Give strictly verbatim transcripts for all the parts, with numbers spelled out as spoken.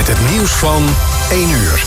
met het nieuws van één uur.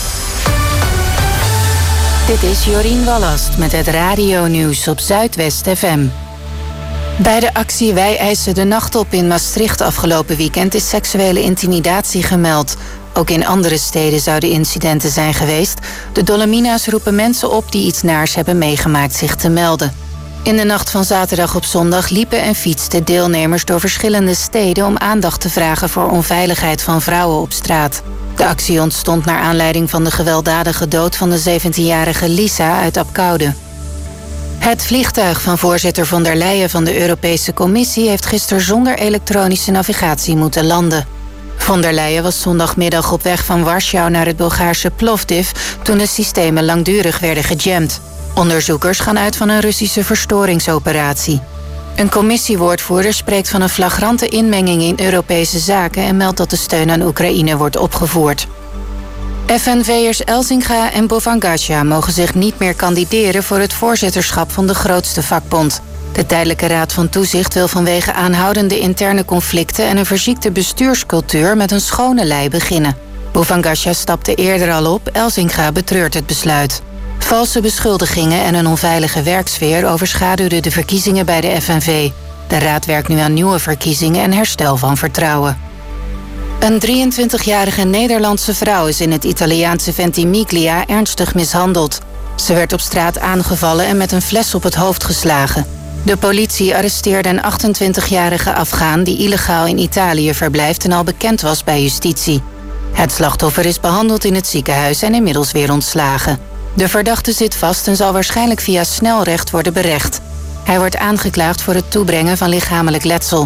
Dit is Jorien Wallast met het radio-nieuws op Zuidwest F M. Bij de actie Wij eisen de nacht op in Maastricht afgelopen weekend is seksuele intimidatie gemeld. Ook in andere steden zouden incidenten zijn geweest. De Dolomina's roepen mensen op die iets naars hebben meegemaakt zich te melden. In de nacht van zaterdag op zondag liepen en fietsten deelnemers door verschillende steden om aandacht te vragen voor onveiligheid van vrouwen op straat. De actie ontstond naar aanleiding van de gewelddadige dood van de zeventienjarige Lisa uit Apkoude. Het vliegtuig van voorzitter von der Leyen van de Europese Commissie heeft gisteren zonder elektronische navigatie moeten landen. Von der Leyen was zondagmiddag op weg van Warschau naar het Bulgaarse Plovdiv toen de systemen langdurig werden gejamd. Onderzoekers gaan uit van een Russische verstoringsoperatie. Een commissiewoordvoerder spreekt van een flagrante inmenging in Europese zaken en meldt dat de steun aan Oekraïne wordt opgevoerd. F N V'ers Elzinga en Bovangasha mogen zich niet meer kandideren voor het voorzitterschap van de grootste vakbond. De tijdelijke raad van toezicht wil vanwege aanhoudende interne conflicten en een verziekte bestuurscultuur met een schone lei beginnen. Bovangasha stapte eerder al op, Elzinga betreurt het besluit. Valse beschuldigingen en een onveilige werksfeer overschaduwden de verkiezingen bij de F N V. De raad werkt nu aan nieuwe verkiezingen en herstel van vertrouwen. Een drieëntwintigjarige Nederlandse vrouw is in het Italiaanse Ventimiglia ernstig mishandeld. Ze werd op straat aangevallen en met een fles op het hoofd geslagen. De politie arresteerde een achtentwintigjarige Afghaan die illegaal in Italië verblijft en al bekend was bij justitie. Het slachtoffer is behandeld in het ziekenhuis en inmiddels weer ontslagen. De verdachte zit vast en zal waarschijnlijk via snelrecht worden berecht. Hij wordt aangeklaagd voor het toebrengen van lichamelijk letsel.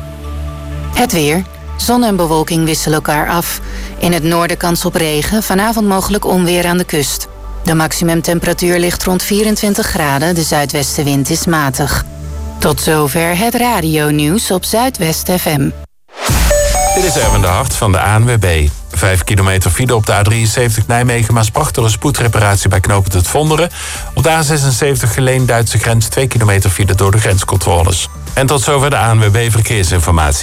Het weer. Zon en bewolking wisselen elkaar af. In het noorden kans op regen, vanavond mogelijk onweer aan de kust. De maximumtemperatuur ligt rond vierentwintig graden, de zuidwestenwind is matig. Tot zover het radio-nieuws op Zuidwest F M. Dit is Erwin de Hart van de A N W B. Vijf kilometer file op de A drieënzeventig Nijmegen-Maasbracht door een spoedreparatie bij knooppunt Het Vonderen. Op de A zesenzeventig Geleen-Duitse grens twee kilometer file door de grenscontroles. En tot zover de A N W B Verkeersinformatie.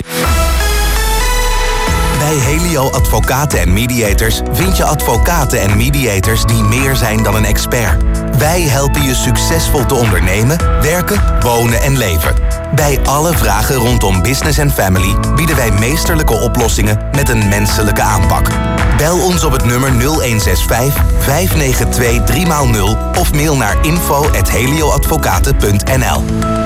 Bij Helio Advocaten en Mediators vind je advocaten en mediators die meer zijn dan een expert. Wij helpen je succesvol te ondernemen, werken, wonen en leven. Bij alle vragen rondom business en family bieden wij meesterlijke oplossingen met een menselijke aanpak. Bel ons op het nummer nul een zes vijf, vijf negen twee, drie nul of mail naar info at helioadvocaten punt n l.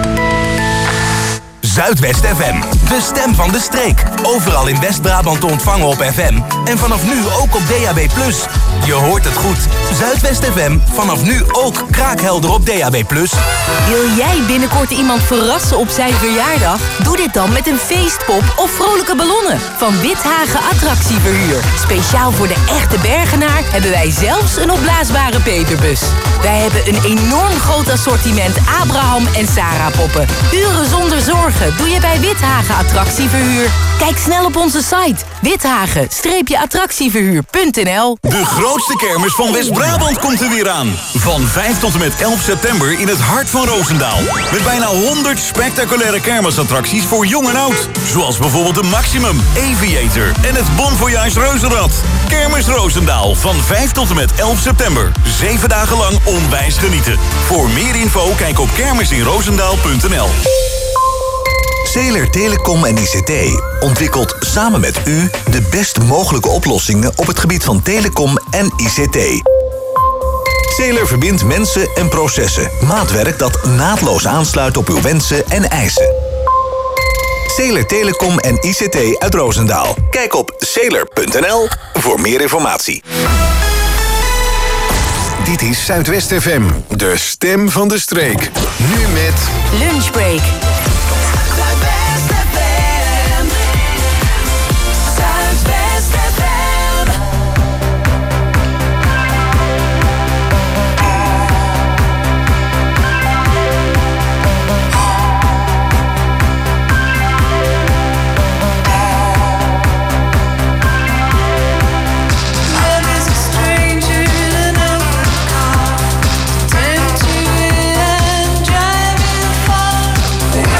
Zuidwest F M, de stem van de streek. Overal in West-Brabant te ontvangen op F M. En vanaf nu ook op D A B plus. Je hoort het goed. Zuidwest F M, vanaf nu ook kraakhelder op D A B plus. Wil jij binnenkort iemand verrassen op zijn verjaardag? Doe dit dan met een feestpop of vrolijke ballonnen van Withagen Attractieverhuur. Speciaal voor de echte Bergenaar hebben wij zelfs een opblaasbare peperbus. Wij hebben een enorm groot assortiment Abraham en Sarah poppen. Uren zonder zorgen doe je bij Withagen Attractieverhuur. Kijk snel op onze site withagen attractieverhuur punt n l. De grootste kermis van West-Brabant komt er weer aan. Van vijf tot en met elf september in het hart van Roosendaal. Met bijna honderd spectaculaire kermisattracties voor jong en oud. Zoals bijvoorbeeld de Maximum, Aviator en het Bon Voyage Reuzenrad. Kermis Roosendaal van vijf tot en met elf september. Zeven dagen lang onwijs genieten. Voor meer info kijk op kermisinroosendaal punt n l. Zeeler Telecom en I C T ontwikkelt samen met u de best mogelijke oplossingen op het gebied van telecom en I C T. Zeeler verbindt mensen en processen. Maatwerk dat naadloos aansluit op uw wensen en eisen. Zeeler Telecom en I C T uit Roosendaal. Kijk op zeeler punt n l voor meer informatie. Dit is Zuidwest F M, de stem van de streek. Nu met Lunchbreak. Driving far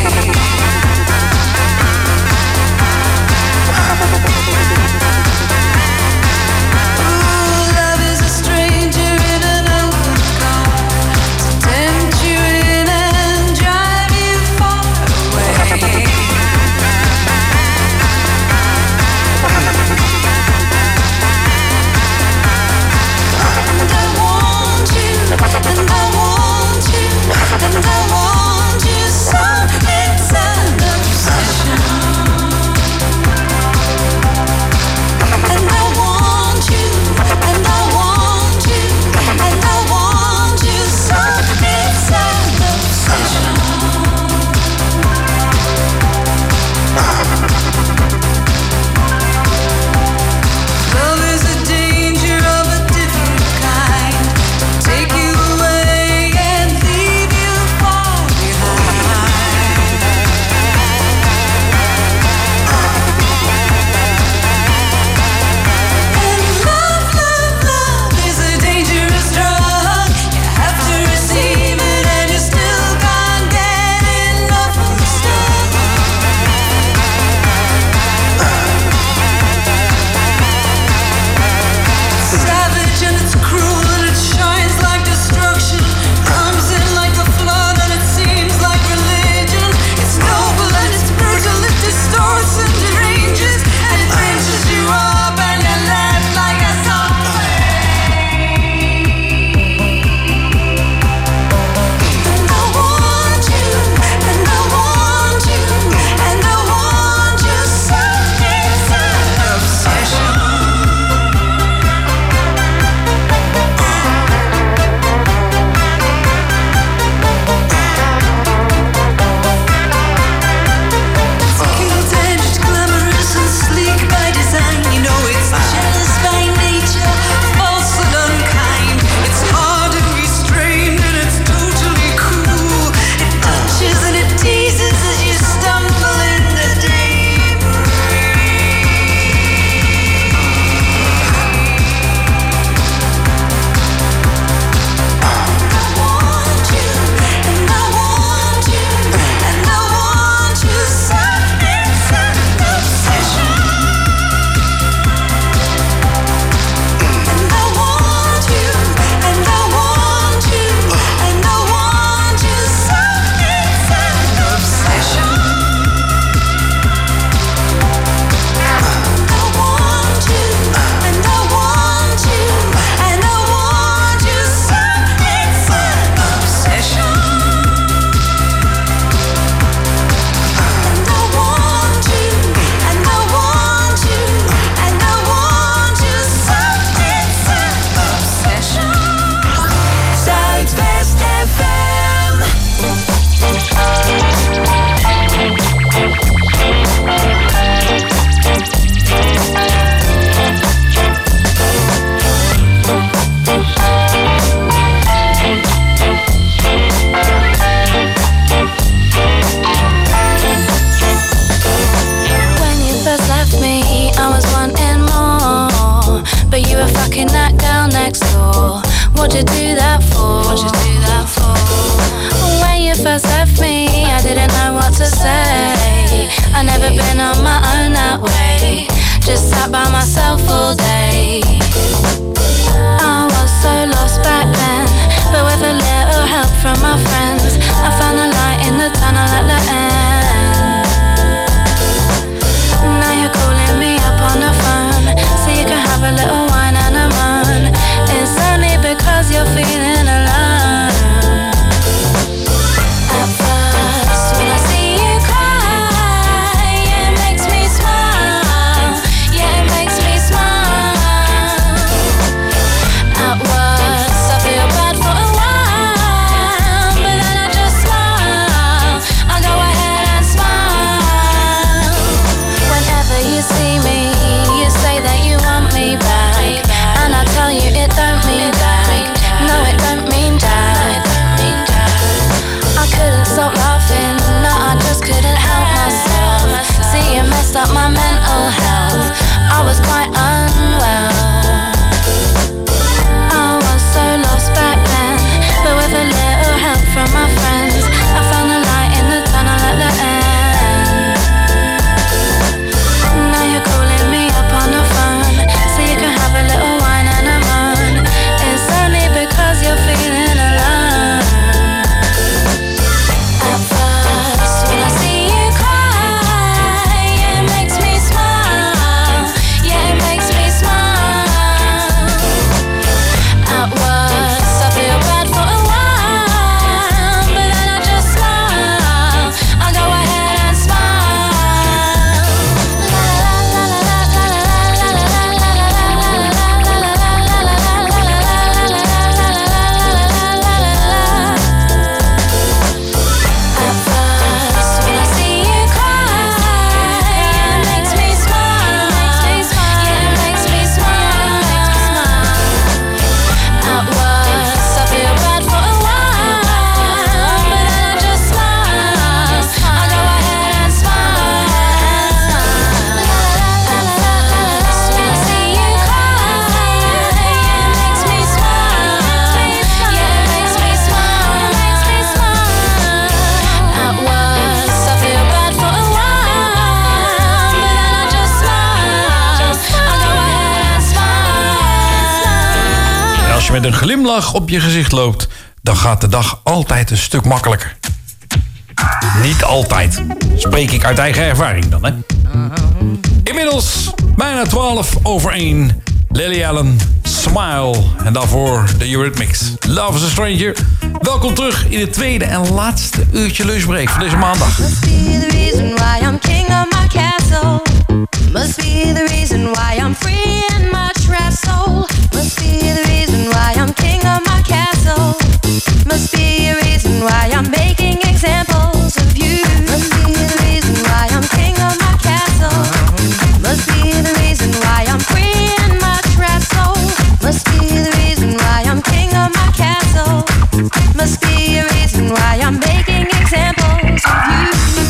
What'd you do that for? What'd you do that for? When you first left me, I didn't know what to say. I never been on my own that way. Just sat by myself all day. I was so lost back then, but with a little help from my friends, I found the light in the tunnel at the end. Now you're calling me up on the phone, so you can have a little wine and a moan. It's only because you're feeling alone. At first, when I see you cry, yeah, it makes me smile. Yeah, it makes me smile. At worst, I feel bad for a while, but then I just smile. I go ahead and smile. Whenever you see me, you say that you want me back, and I tell you it don't mean that. No, it don't mean that. I couldn't stop laughing, no, I just couldn't help myself. See, it messed up my mental health, I was quite unwell. I was so lost back then, but with a little help from my friends, I found the light in the tunnel at the end. Now you're calling me up on the phone, so you can have a little wine and a moan. It's only because you're feeling alone. At first, when I see you cry, yeah, it makes me smile. Yeah, it makes me smile. At worst, I feel bad for a while, but then I just smile. I go ahead and smile. La la la la la la la la la At first, when I see you cry, yeah, it makes me smile. Yeah, it makes me smile. At worst, I feel bad for a while, but then I just smile. I go ahead and smile. At first, when I see you cry, yeah, it makes me smile. Yeah, it makes me smile. At worst, I feel bad for a while, but then I just smile. I go ahead and smile. En als je met een glimlach op je gezicht loopt, dan gaat de dag altijd een stuk makkelijker. Niet altijd. Spreek ik uit eigen ervaring dan, hè? Inmiddels bijna twaalf over één. Lily Allen, Smile. En daarvoor de Eurythmics. Love is a Stranger. Welkom terug in het tweede en laatste uurtje lunchbreak van deze maandag. Must be the reason why I'm king of my castle. Must be the reason why I'm free in my trapped soul. Must be the reason why I'm king of my castle. Must be a reason why I'm making examples of you. Must be the reason why I'm king of my castle. Must be the reason why I'm free in my trapped soul. Must be the reason why I'm king of my castle. Must be a reason why I'm making examples of you.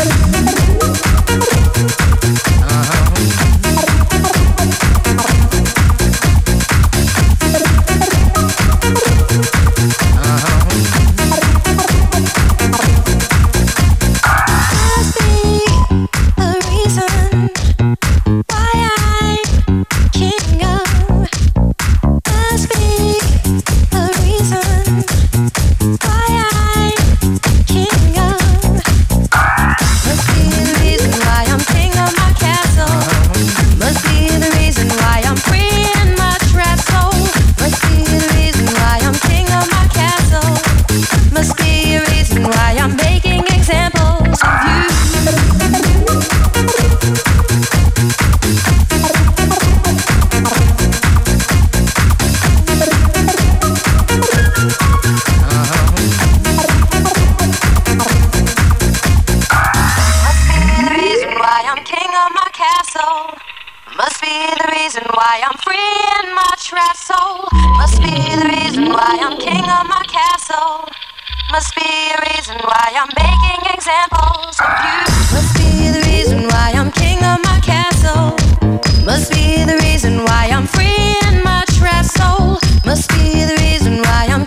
Must be the reason why I'm free in my trapped soul. Must be the reason why I'm king of my castle. Must be a reason why I'm making examples of you. Must be the reason why I'm king of my castle. Must be the reason why I'm free in my trapped soul. Must be the reason why I'm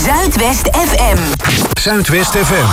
Zuidwest F M. Zuidwest F M.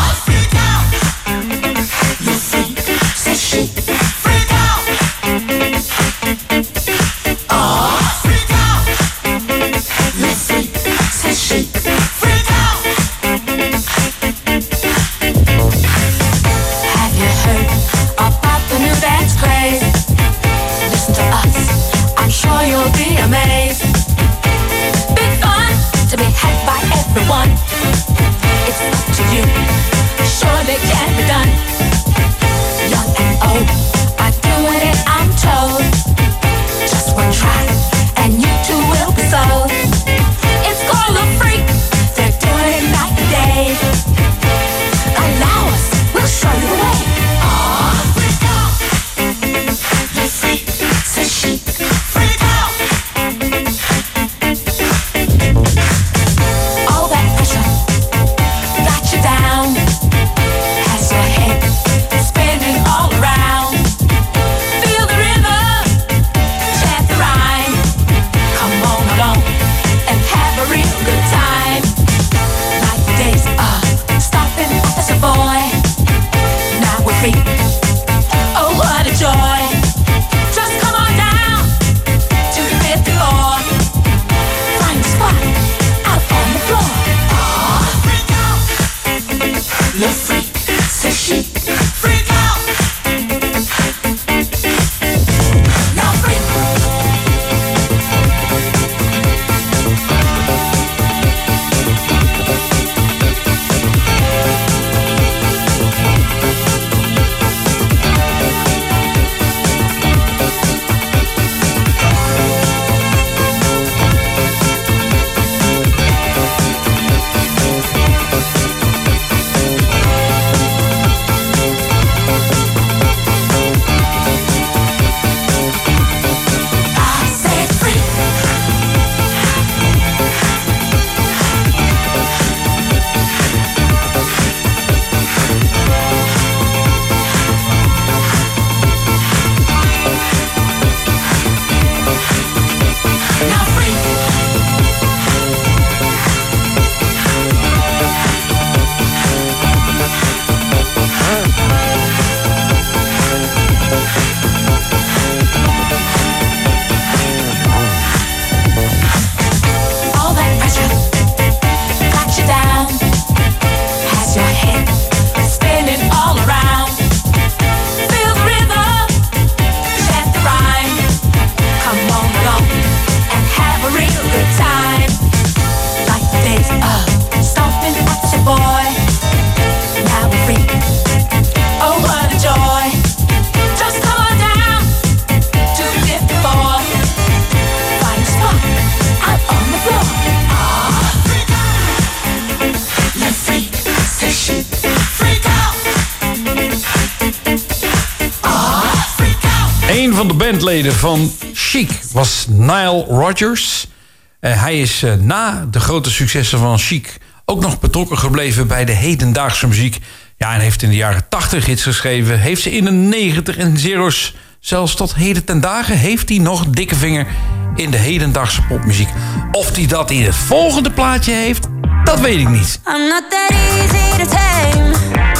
Een van de bandleden van Chic was Nile Rodgers. Uh, hij is uh, na de grote successen van Chic ook nog betrokken gebleven bij de hedendaagse muziek. Ja, en heeft in de jaren tachtig hits geschreven. Heeft ze in de negentig en zero's, zelfs tot heden ten dagen, heeft hij nog dikke vinger in de hedendaagse popmuziek. Of hij dat in het volgende plaatje heeft, dat weet ik niet. I'm not that easy to tame.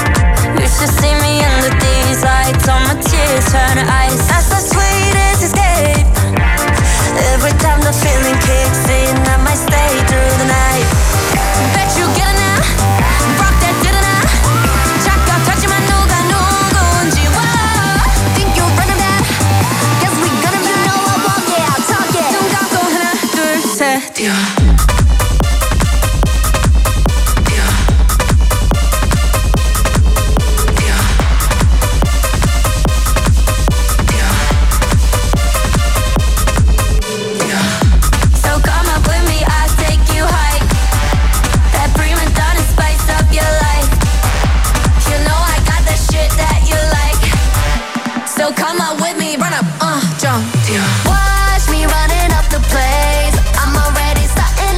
You should see me under these lights. All my tears turn to ice. That's the sweetest escape. Every time the feeling kicks in, I might stay through the night. Bet you get it now. Rock that didn't I? 잠깐 터지만 누가 누군지 와. Think you running that? Guess we gonna be. You know I walk it out, talk it. 눈 감고 하나 둘 셋 뛰어. Watch me running up the place. I'm already starting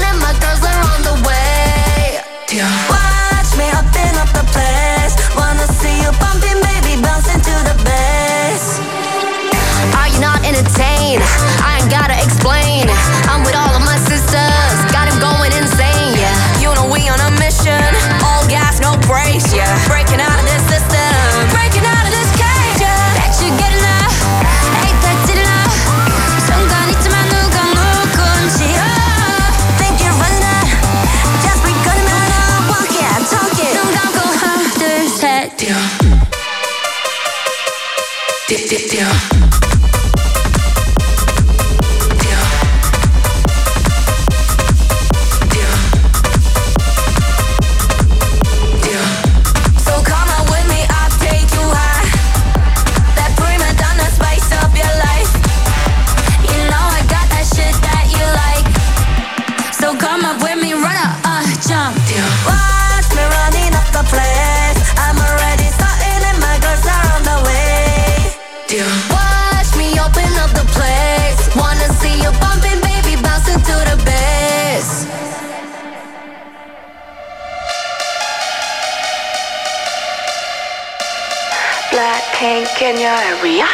Blackpink in your area.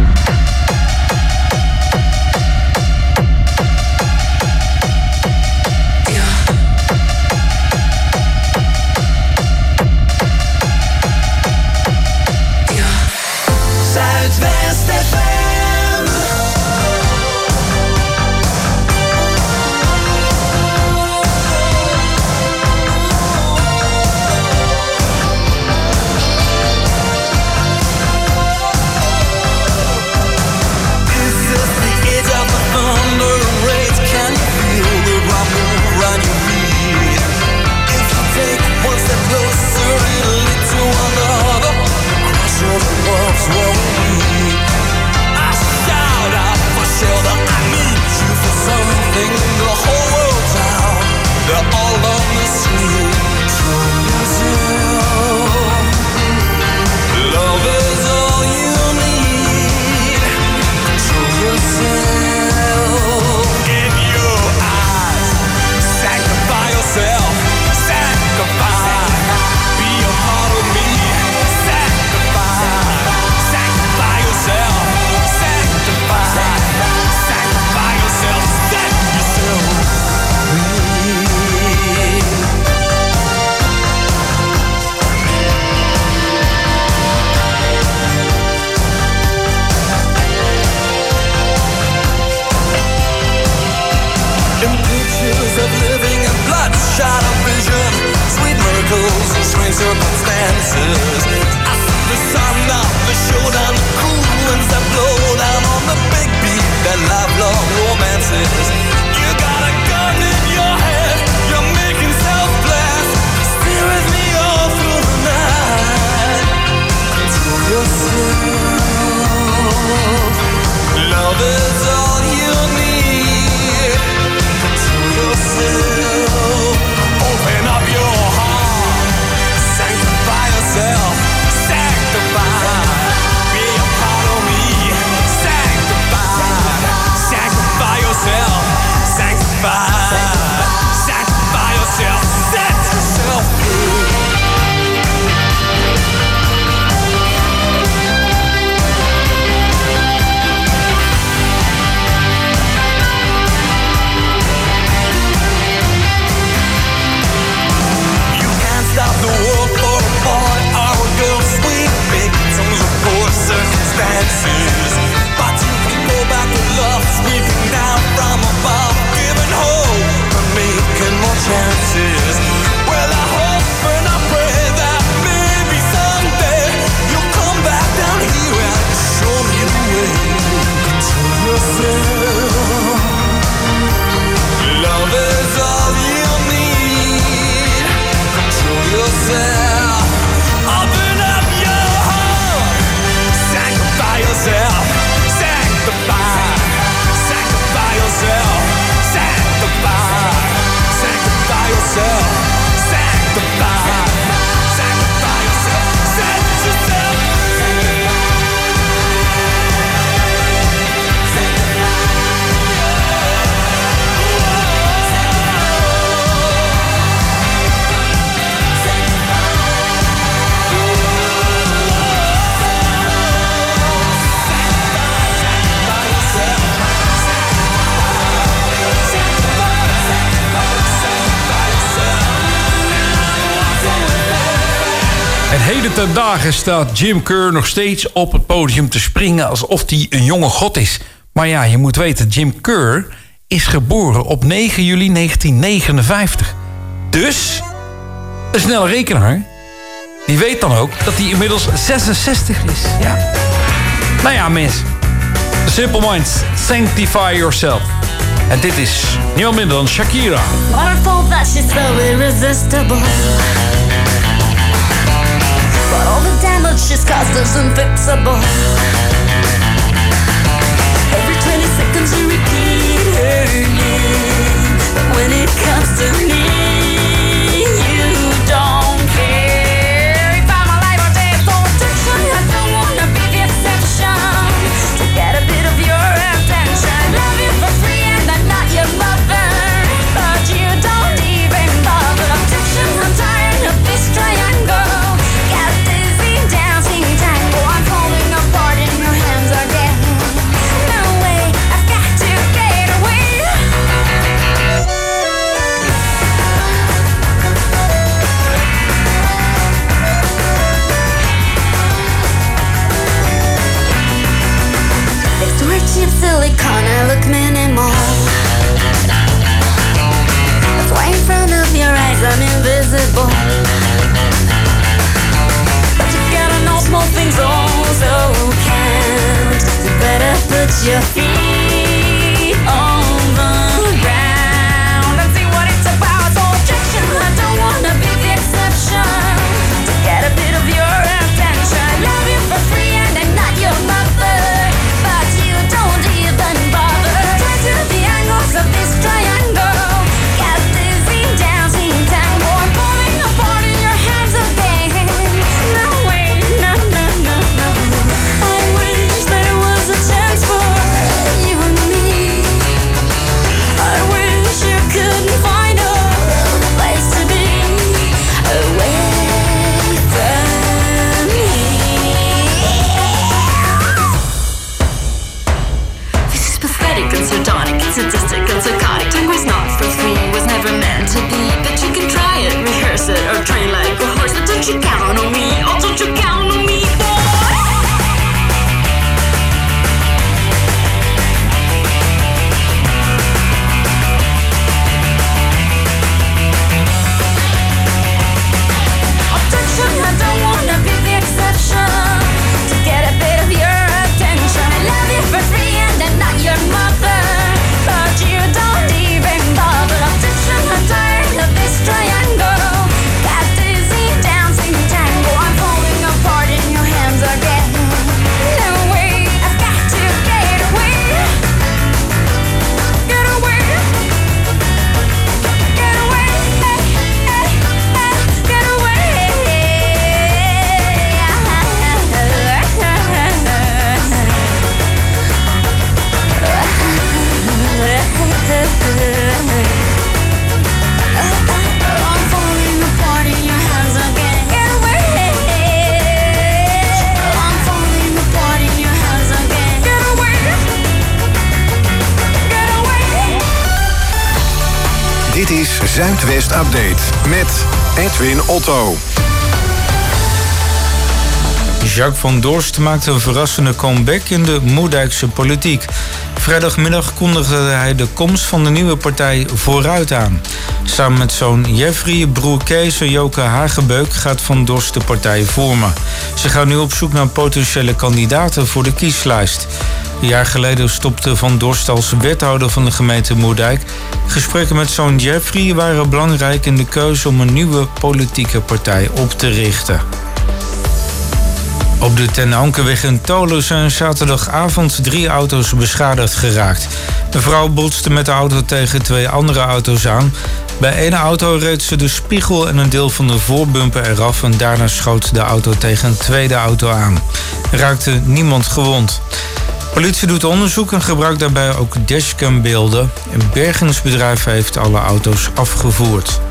Zuidwest F M. Circumstances. I see the sun up, the showdown, the cool winds that blow down on the big beat, that lifelong romances. You got a gun in your head, you're making self-blast. Stay with me all through the night. Control yourself. Love is all you need. Control yourself. Open up your heart. Sanctify yourself, sanctify, be a part of me, sanctify, sanctify yourself, sanctify, sanctify yourself, set yourself free. You can't stop the world for a boy or a girl, sweet victims of poor circumstances. But you can go back to love, sweeping down from above, giving hope and making more chances. Well, I hope and I pray that maybe someday you'll come back down here and show me the way. Control yourself. Love is all you need. Control yourself. Open up your heart. Sanctify yourself. Sanctify. Sanctify yourself. Sanctify. Sanctify yourself. Sanctify. Sanctify yourself. Set yourself free. En heden ten dagen staat Jim Kerr nog steeds op het podium te springen alsof hij een jonge god is. Maar ja, je moet weten, Jim Kerr is geboren op negen juli negentien negenenvijftig. Dus, een snelle rekenaar, die weet dan ook dat hij inmiddels zesenzestig is. Ja. Nou ja, mensen. The Simple Minds, Sanctify Yourself. En dit is niemand minder dan Shakira. Wonderful that she's so irresistible. But all the damage she's caused is unfixable. Every twenty seconds you repeat her name. But when it comes to me, you don't care. If I'm alive or dead, so attention, I don't wanna be the exception. To get a bit of your attention, love you for free and I'm not your mother. But you don't even bother. Attention, I'm tired of this triangle. Got dizzy dancing tango. I'm falling apart in your hands again. No way, I've got to get away. Next to her cheap silicone, I look minimal. That's why in front of your eyes I'm invisible. But you gotta know small things also count. You better put your feet on the ground and see what it's about. So objection, I don't wanna be the exception. To get a bit of your attention, love you for free and I'm not your mother. But you don't even bother. Try to the angles of this triangle. Got dizzy dancing tango. I'm falling apart in your hands again. No way, no, no, no, no. I wish there was a chance for you and me. I wish you couldn't find a place to be away from me. This is pathetic and sardonic, it's sadistic and psychotic. Tango is not for free, was never meant to be. But you can try it, rehearse it, or train like a horse. But don't you count on me, oh don't you count on me, boy. Objection, I don't wanna be the exception. To get a bit of your attention, I love you for free and I'm not your mother. But you don't even bother. Objection, I'm tired of this triangle. Got dizzy dancing tango. I'm falling apart in your hands again. No way, I've got to get away. Get away. Get away. Hey, hey, hey, get away. I'm falling apart in your hands again. Get away. I'm falling apart in your hands again. Get away. Get away. Dit is Zuidwest Update met Edwin Otto. Jacques van Dorst maakte een verrassende comeback in de Moerdijkse politiek. Vrijdagmiddag kondigde hij de komst van de nieuwe partij Vooruit aan. Samen met zoon Jeffrey, broer Kees en Joke Hagebeuk gaat Van Dorst de partij vormen. Ze gaan nu op zoek naar potentiële kandidaten voor de kieslijst. Een jaar geleden stopte Van Dorst als wethouder van de gemeente Moerdijk. Gesprekken met zoon Jeffrey waren belangrijk in de keuze om een nieuwe politieke partij op te richten. Op de Ten Ankeweg in Tolen zijn zaterdagavond drie auto's beschadigd geraakt. Een vrouw botste met de auto tegen twee andere auto's aan. Bij ene auto reed ze de spiegel en een deel van de voorbumper eraf en daarna schoot de auto tegen een tweede auto aan. Er raakte niemand gewond. Politie doet onderzoek en gebruikt daarbij ook dashcambeelden. Een bergingsbedrijf heeft alle auto's afgevoerd.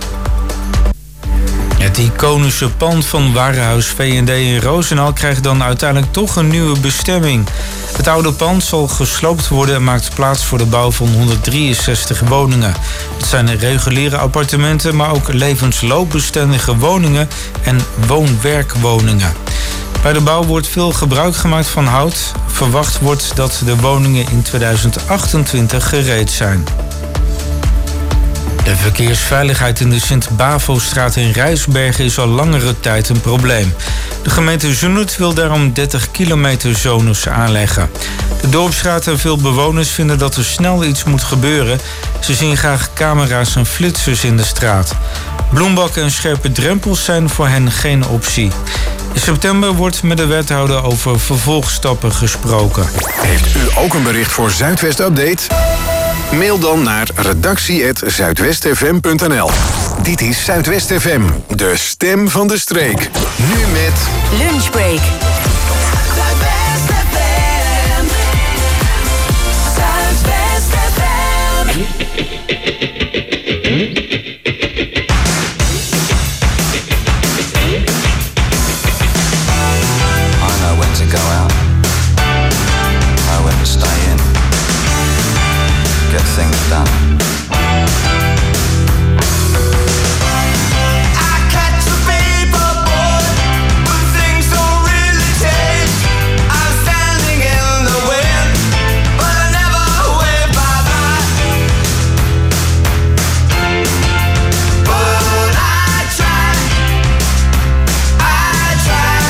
Het iconische pand van Warenhuis V en D in Roosendaal krijgt dan uiteindelijk toch een nieuwe bestemming. Het oude pand zal gesloopt worden en maakt plaats voor de bouw van honderddrieënzestig woningen. Het zijn reguliere appartementen, maar ook levensloopbestendige woningen en woon-werkwoningen. Bij de bouw wordt veel gebruik gemaakt van hout. Verwacht wordt dat de woningen in tweeduizend achtentwintig gereed zijn. De verkeersveiligheid in de Sint-Bavo-straat in Rijsbergen is al langere tijd een probleem. De gemeente Zoenuit wil daarom dertig kilometer zones aanleggen. De dorpsraad en veel bewoners vinden dat er snel iets moet gebeuren. Ze zien graag camera's en flitsers in de straat. Bloembakken en scherpe drempels zijn voor hen geen optie. In september wordt met de wethouder over vervolgstappen gesproken. Heeft u ook een bericht voor Zuidwest Update? Mail dan naar redactie apenstaartje zuidwestfm punt n l. Dit is Zuidwest F M, de stem van de streek. Nu met Lunchbreak. Zuidwest F M. Zuidwest F M. I know when to go out, know when to stay in, get things done. I catch the paper boy, but things don't really change. I'm standing in the wind, but I never wave bye-bye. But I try, I try.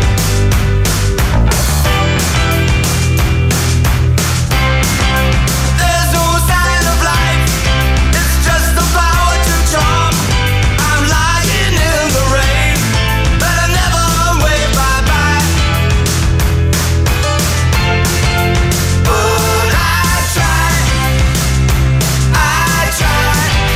There's no sign of life, it's just the power to charm. I'm lying in the rain, but I never wave bye-bye. But I try, I try.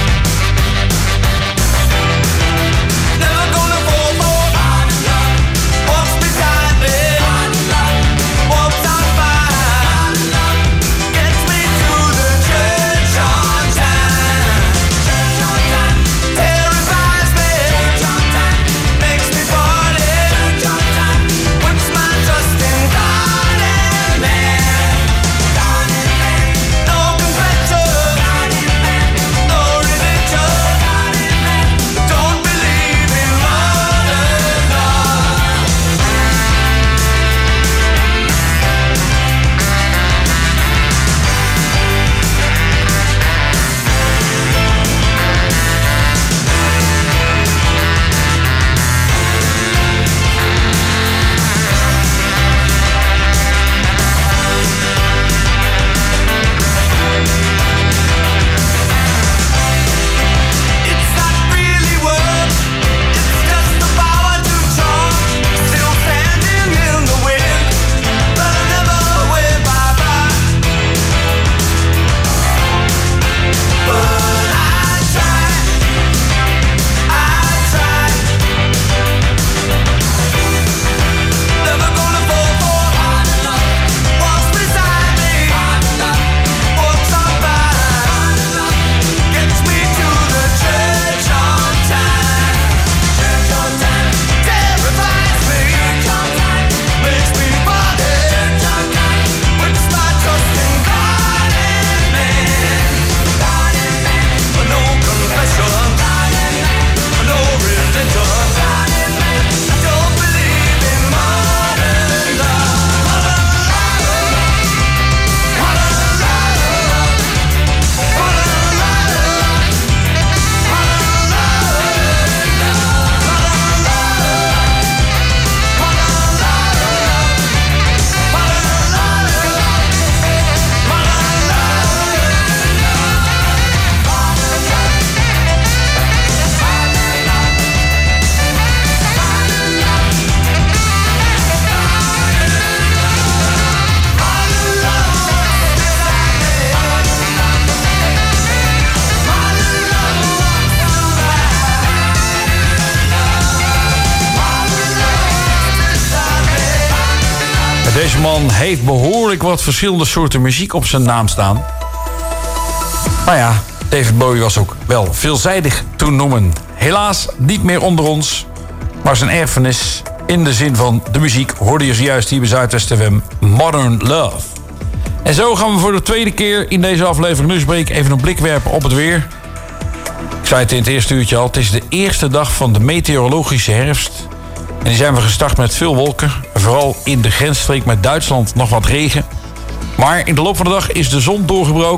Never gonna fall for walks beside me, walks on by, gets me to the church on time. Terrifies me, makes me party, puts my trust in God and man. No confession, no religion, don't believe in modern love. It's not really work, it's just the power to charm. Still standing in the wind, but I never wave bye-bye. But I try, I try. Never gonna fall for walks beside me, walks on by, gets me to the church on time. Church on time, terrifies me, makes me party, puts my trust in God and man. No confession, no religion, don't believe in modern love. Deze man heeft behoorlijk wat verschillende soorten muziek op zijn naam staan. Maar ja, David Bowie was ook wel veelzijdig te noemen. Helaas niet meer onder ons, maar zijn erfenis in de zin van de muziek hoorde je zojuist hier bij Zuidwest F M, Modern Love. En zo gaan we voor de tweede keer in deze aflevering Lunchbreak even een blik werpen op het weer. Ik zei het in het eerste uurtje al, het is de eerste dag van de meteorologische herfst. En die zijn we gestart met veel wolken. Vooral in de grensstreek met Duitsland nog wat regen. Maar in de loop van de dag is de zon doorgebroken.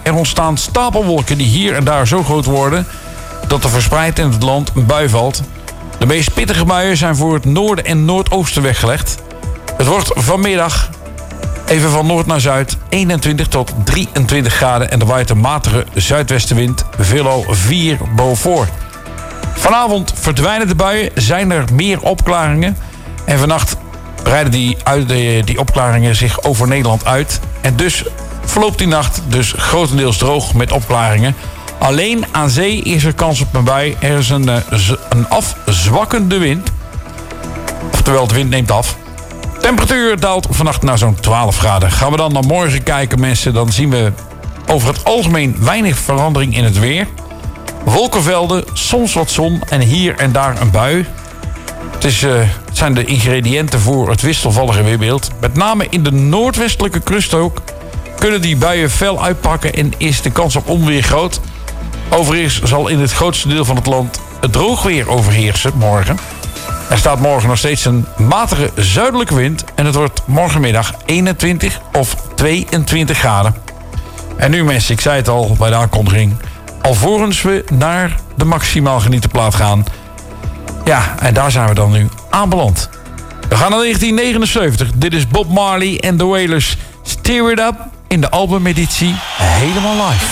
Er ontstaan stapelwolken die hier en daar zo groot worden dat er verspreid in het land een bui valt. De meest pittige buien zijn voor het noorden en noordoosten weggelegd. Het wordt vanmiddag, even van noord naar zuid, eenentwintig tot drieëntwintig graden... en er waait een matige zuidwestenwind, veelal vier boven. Vanavond verdwijnen de buien, zijn er meer opklaringen. En vannacht breiden die, uit, die opklaringen zich over Nederland uit. En dus verloopt die nacht dus grotendeels droog met opklaringen. Alleen aan zee is er kans op een bui. Er is een, een afzwakkende wind. Oftewel, de wind neemt af. Temperatuur daalt vannacht naar zo'n twaalf graden. Gaan we dan naar morgen kijken, mensen, dan zien we over het algemeen weinig verandering in het weer. Wolkenvelden, soms wat zon en hier en daar een bui. Het, is, uh, het zijn de ingrediënten voor het wisselvallige weerbeeld. Met name in de noordwestelijke kusthoek kunnen die buien fel uitpakken en is de kans op onweer groot. Overigens zal in het grootste deel van het land het droog weer overheersen morgen. Er staat morgen nog steeds een matige zuidelijke wind en het wordt morgenmiddag eenentwintig of tweeëntwintig graden. En nu mensen, ik zei het al bij de aankondiging, alvorens we naar de maximaal genietenplaat gaan. Ja, en daar zijn we dan nu aanbeland. We gaan naar negentien negenenzeventig. Dit is Bob Marley en The Wailers. Steer It Up in de albumeditie helemaal live.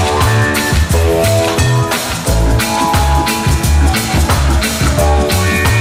We'll be right back.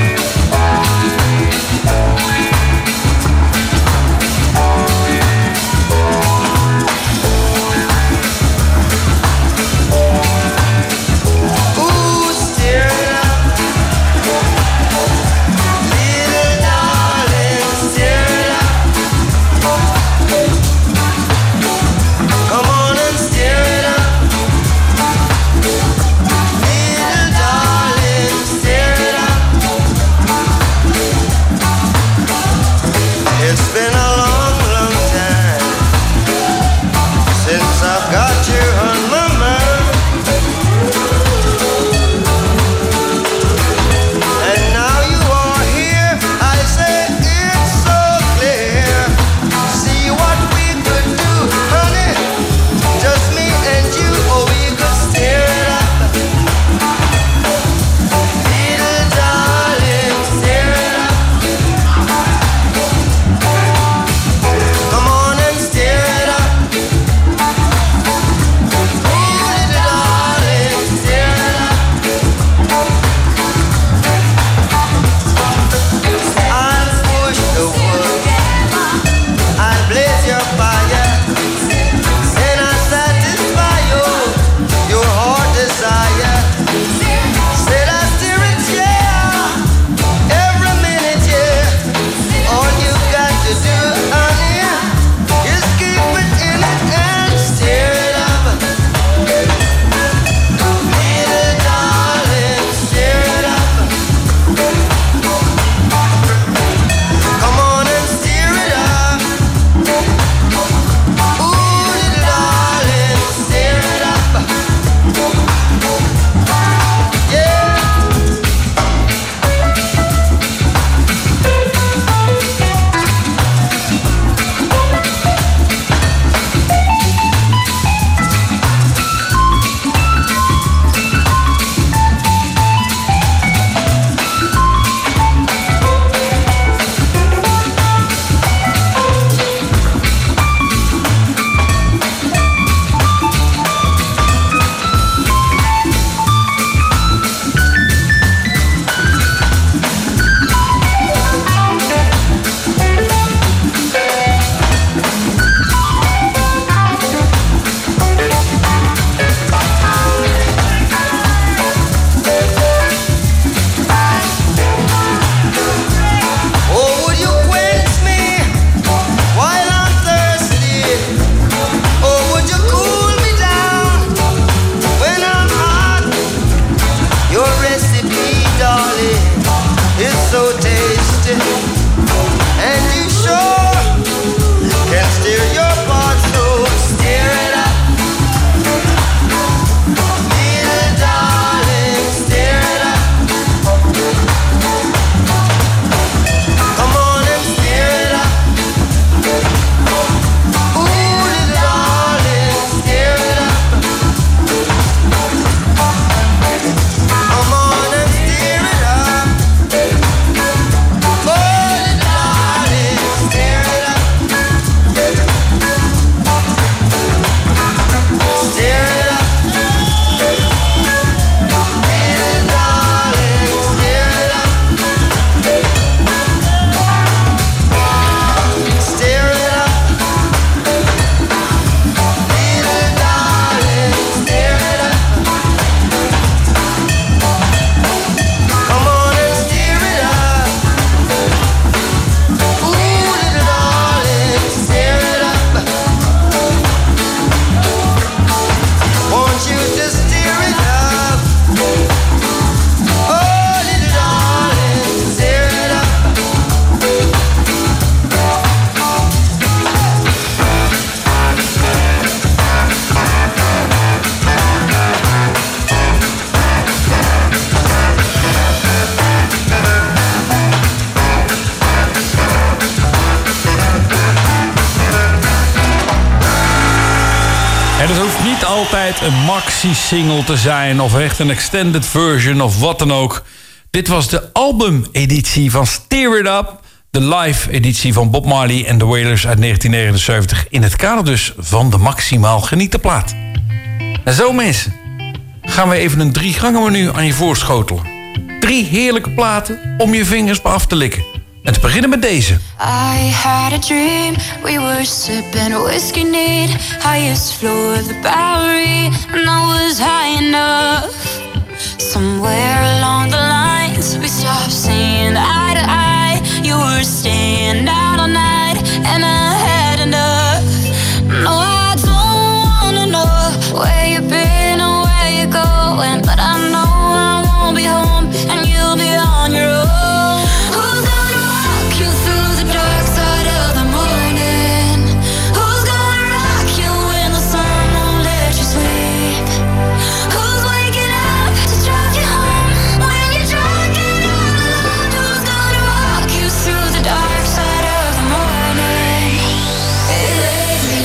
En het hoeft niet altijd een maxi-single te zijn... of echt een extended version of wat dan ook. Dit was de album-editie van Steer It Up... de live-editie van Bob Marley en de Wailers uit negentien negenenzeventig... in het kader dus van de Maximaal Genieten plaat. En zo mensen, gaan we even een drie-gangen-menu aan je voorschotelen. Drie heerlijke platen om je vingers bij af te likken. En te beginnen met deze. I had a dream, we were sipping whiskey neat, highest floor of the Bowery, and I was high enough. Somewhere along the lines, we stopped seeing eye to eye. You were staying out all night, and I had enough. No, I don't wanna know where you've been or where you're going, but I know I won't be home, and you'll be on your own. Who's gonna walk you through the dark side of the morning? Who's gonna rock you when the sun won't let you sleep? Who's waking up to drive you home when you're drunk and all alone? Who's gonna walk you through the dark side of the morning? It me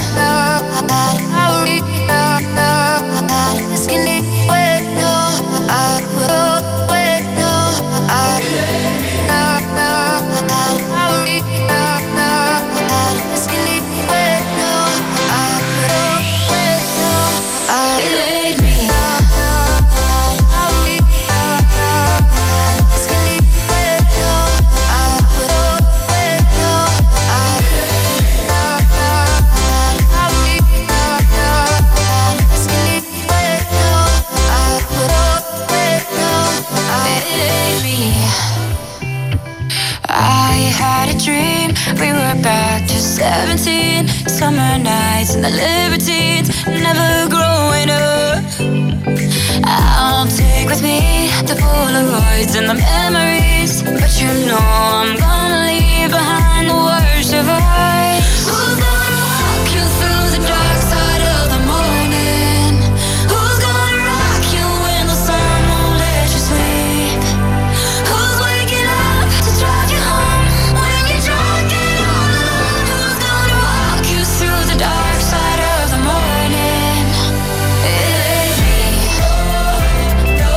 seventeen, summer nights and the libertines, never growing up. I'll take with me the Polaroids and the memories, but you know I'm gonna leave behind the worst of us. Who's gonna walk you through the dark side of the morning? Who's gonna rock you when the sun won't let you sleep? Who's waking up to drive you home when you're drunk and all alone? Who's gonna walk you through the dark side of the morning? It ain't me. No,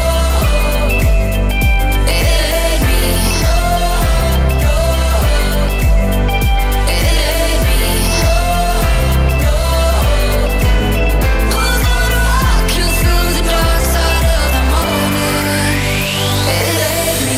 it ain't me. No, it ain't me. No, who's gonna walk you through the dark side of the morning? It ain't me.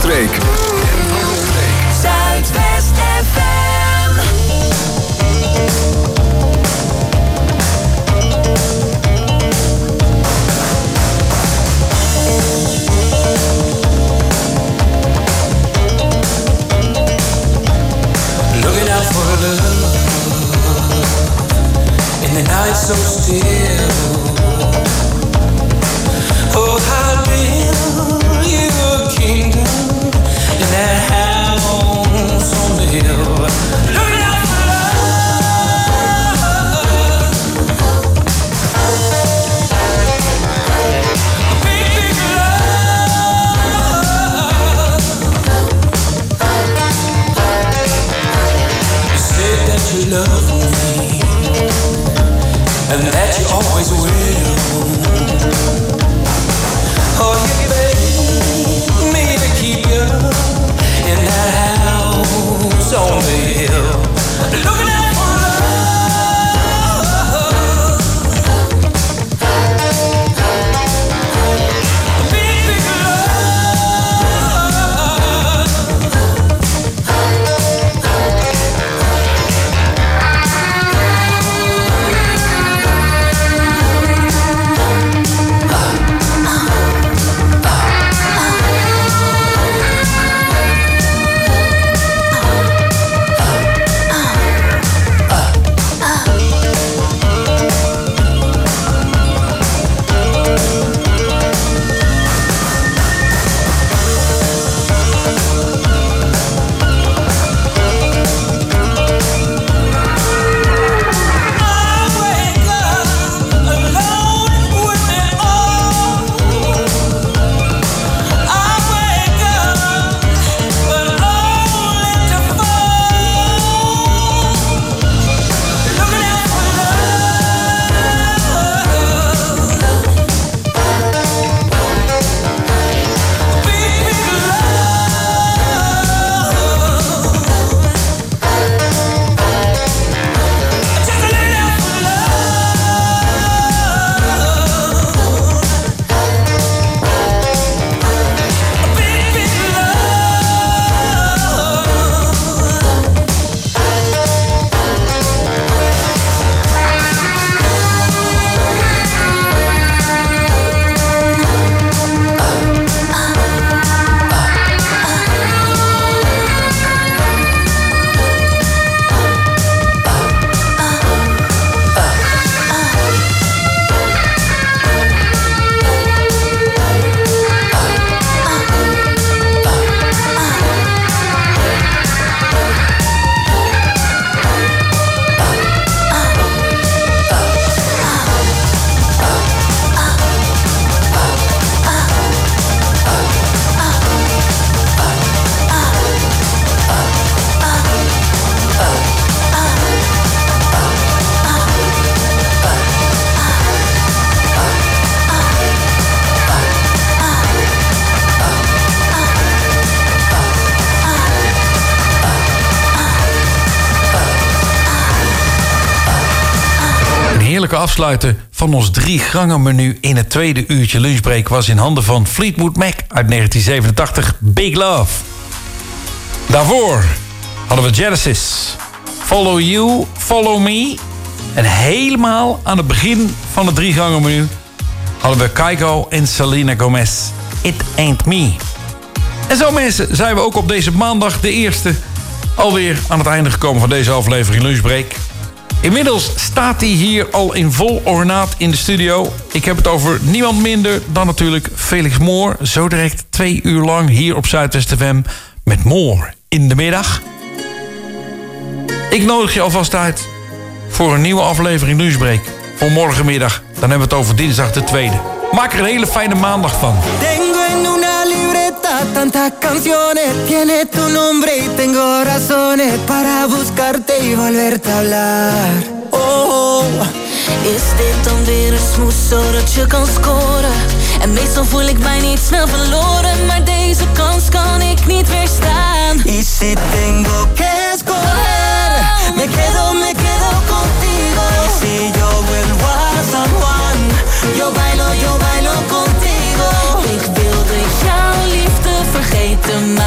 streek. Zuidwest F M. Looking out for love in the night so still. Oh, how build you a kingdom in that house on the hill. Looking out for love, a big, big love. You said that you love me and that you always will. Oh, you begged me to keep you in that house on the hill. Looking out for love, a big, big Afsluiten van ons drie gangen menu in het tweede uurtje lunchbreak was in handen van Fleetwood Mac uit negentien zevenentachtig, Big Love. Daarvoor hadden we Genesis, Follow You, Follow Me. En helemaal aan het begin van het drie gangen menu hadden we Kygo en Selena Gomez, It Ain't Me. En zo mensen zijn we ook op deze maandag de eerste alweer aan het einde gekomen van deze aflevering lunchbreak. Inmiddels staat hij hier al in vol ornaat in de studio. Ik heb het over niemand minder dan natuurlijk Felix Moor. Zo direct twee uur lang hier op Zuidwest F M met Moor in de middag. Ik nodig je alvast uit voor een nieuwe aflevering Lunchbreak. Voor morgenmiddag, dan hebben we het over dinsdag de tweede. Maak er een hele fijne maandag van. Tengo en una libreta tantas canciones, tiene tu nombre y tengo razones para buscarte y volverte a hablar. Oh, is dit dan weer een smoes zodat je kan scoren? En meestal voel ik mij niet snel verloren, maar deze kans kan ik niet weerstaan. Y si tengo que escoger, me quedo, me quedo contigo. Y si yo vuelvo a San Juan, yo bailo, yo bailo contigo. Ik wilde jouw liefde vergeten, maar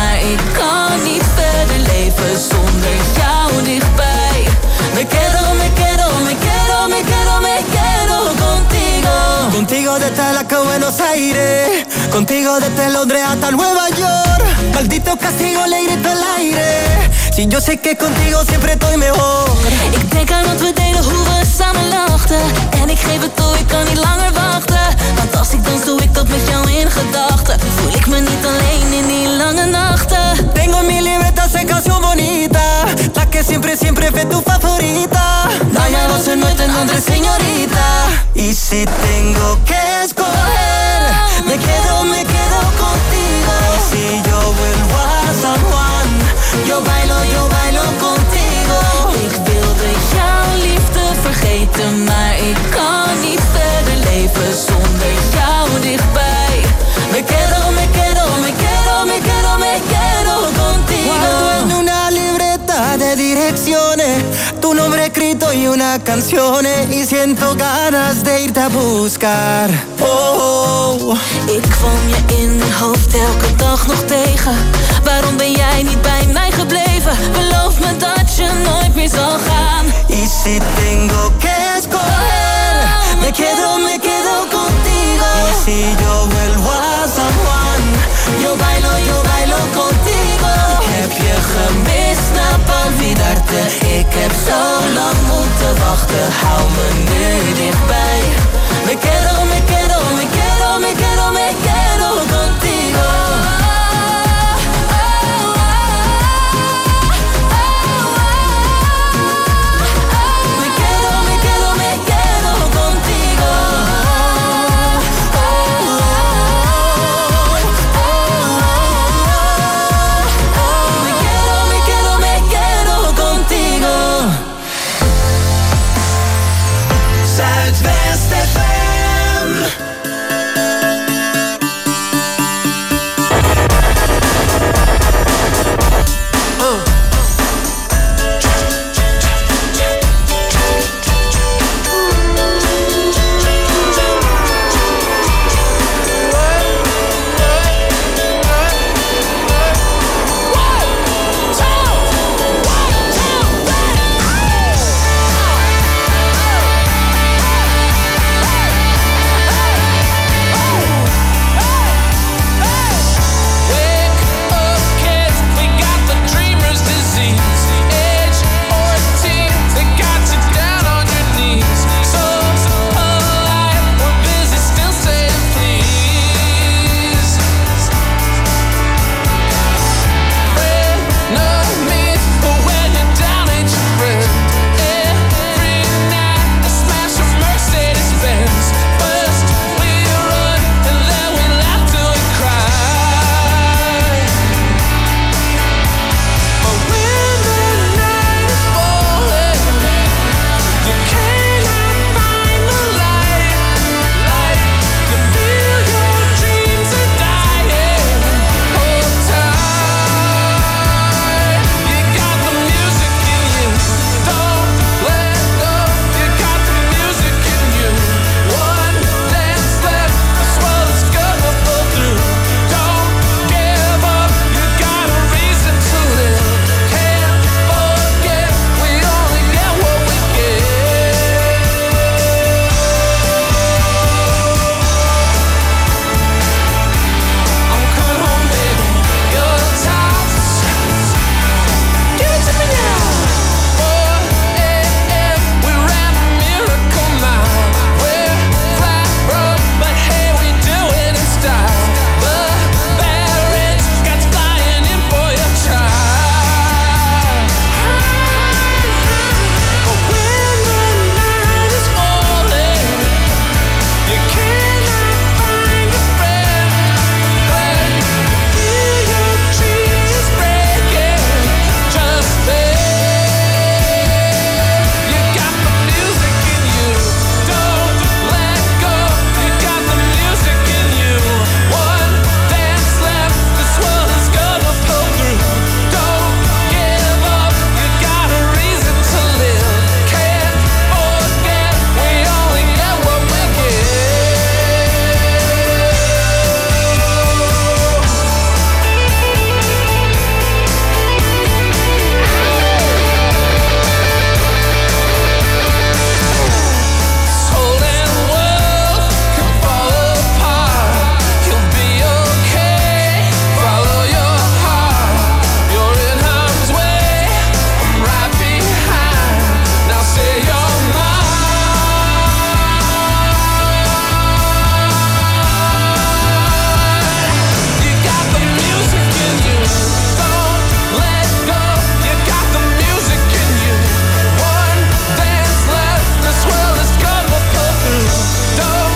Contigo desde la que Buenos Aires, contigo desde Londres hasta Nueva York. Maldito castigo, le grito al aire. Si yo sé que contigo siempre estoy mejor. Ik denk aan wat we deden, hoe we samen lachten. En ik geef het toe, ik kan niet langer wachten. Want als ik dans, doe ik dat met jou in gedachten. Voel ik me niet alleen in die lange nachten. Tengo mi libertad, esa canción bonita, la que siempre, siempre fue tu favorita. Dañados en nuestra nombre, señorita. Y si tengo que escoger, me quedo, me quedo contigo. Si yo vuelvo a San Juan, yo bailo, yo bailo contigo. Ik wilde jouw liefde vergeten, maar ik kan niet verder leven zonder jou dichtbij. Me quedo, me quedo, me quedo, me quedo, me quedo contigo. Guardo en una libreta de direcciones tu nombre escrito y una canción, y siento ganas de irte a buscar. Oh, ik kwam je in mijn hoofd elke dag nog tegen. Waarom ben jij niet bij mij gebleven? Beloof me dat je nooit meer zal gaan. Y si tengo que escoger, me quedo, me quedo contigo. Y si yo vuelvo a San Juan, yo bailo, yo bailo contigo. Heb je gemist, na olvidarte. Ik heb zo lang moeten wachten, hou me nu dichtbij. Me quedo, me quedo, me quedo, me quedo, me quedo contigo. Zuidwest F M.